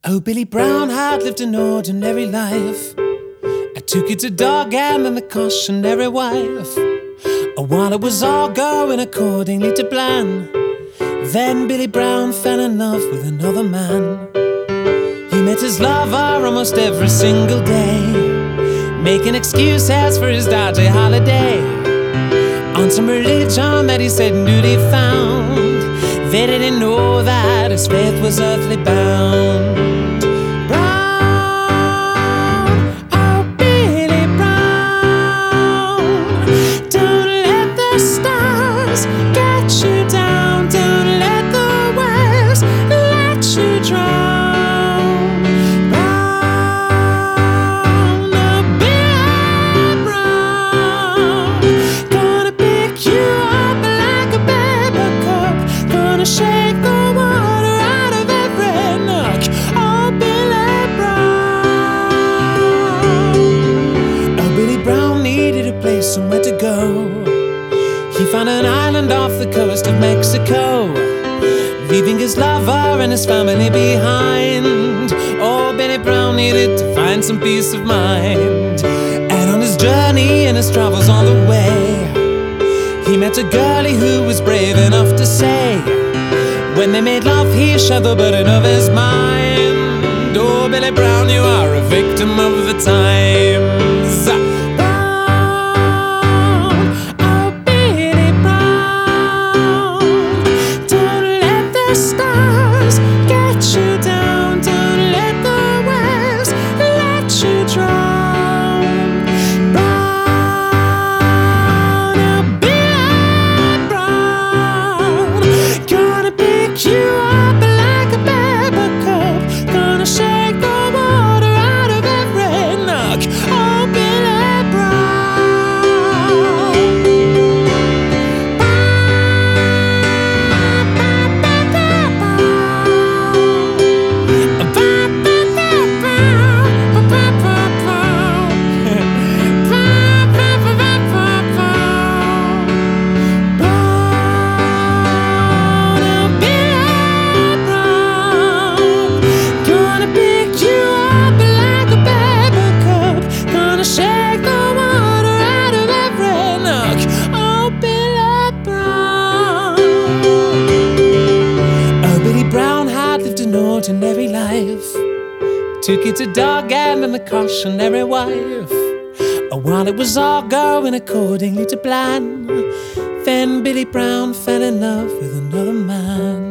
Oh, Billy Brown had lived an ordinary life, a two-kids, a dog, and then the cautionary wife. Oh, while it was all going accordingly to plan, then Billy Brown fell in love with another man. He met his lover almost every single day, making excuses for his dodgy holiday. On some religion that he said newly found, they didn't know that his faith was earthly bound. Brown, oh Billy Brown, don't let the stars get you down, don't let the waves let you drown. Brown, oh Billy Brown, gonna pick you up like a paper cup, gonna shake the water out of every nook. Oh, Billy Brown. Oh, Billy Brown needed a place somewhere to go. He found an island off the coast of Mexico, leaving his lover and his family behind. Oh, Billy Brown needed to find some peace of mind. And on his journey and his travels on the way, he met a girlie who was brave enough to say, when they made love, he shared the burden of his mind. Oh, Billy Brown, you are a victim of the times. Brown, oh Billy Brown, don't let the stars get you down, don't let the waves let you drown. Brown, oh Billy Brown, gonna pick you up like a paper cup, gonna shake the water out of every nook. Oh, Billy Brown. Shake the water out of every nook. Oh, Billy Brown. Oh, Billy Brown had lived an ordinary life, two kids, a dog, and then the cautionary wife. Oh, while it was all going accordingly to plan, then Billy Brown fell in love with another man.